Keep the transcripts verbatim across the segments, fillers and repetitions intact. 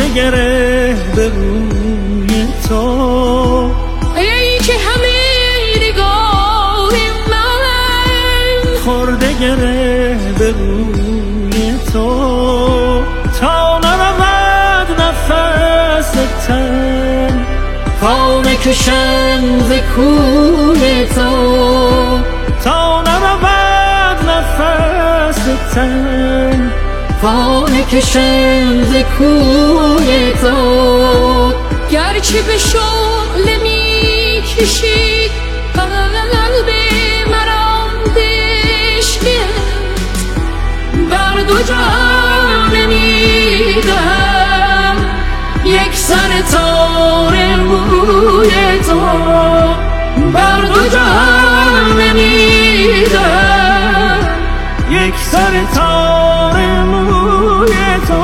گره به روی تو، ای که همه نگاه من خورده گره به روی تو، تا نرود نفس تن پا نکشم ز کوی تو، تا نرود نفس تن پا نکشم ز کوی تو. گرچه به شعله می کشید قلب مرا عشقت، بر دو جهان نمیدم یک سر تار موی تو، بر دو جهان نمیدم یک سر تار موی تو.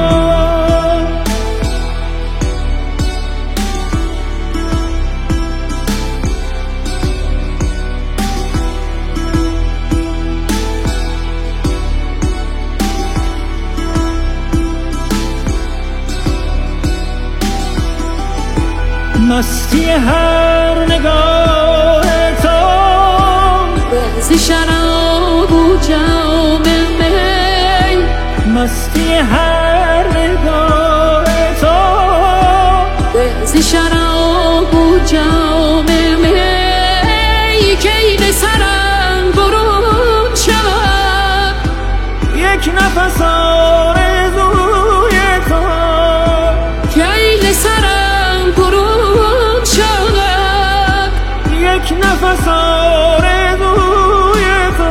مستی هر نگاه تو ز شراب و جام می، مستی هر نگاه تو ز شراب و جام می، کی به سرم برون شود یک نفس آرزوی تو، کی به سرم برون شود یک نفس آرزوی تو.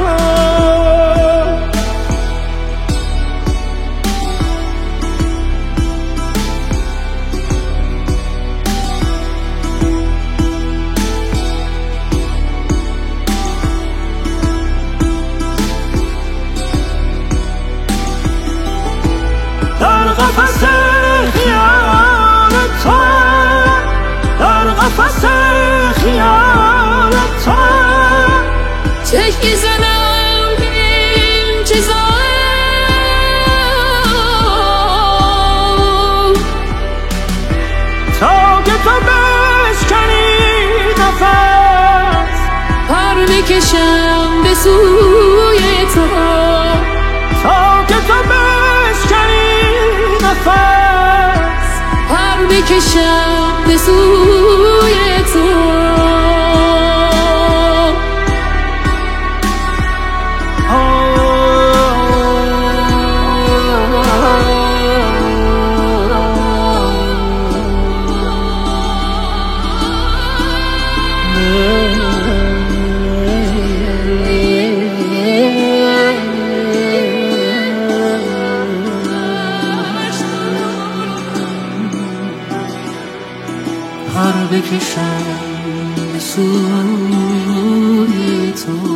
در قفس خیال تو، در قفس خیال تو تکی زنم به انتظار، تا که تو بشکنی نفس پر بکشم به سوی تو، تا که تو بشکنی نفس پر بکشم به سوی تو. پر بکشم به سوی تو.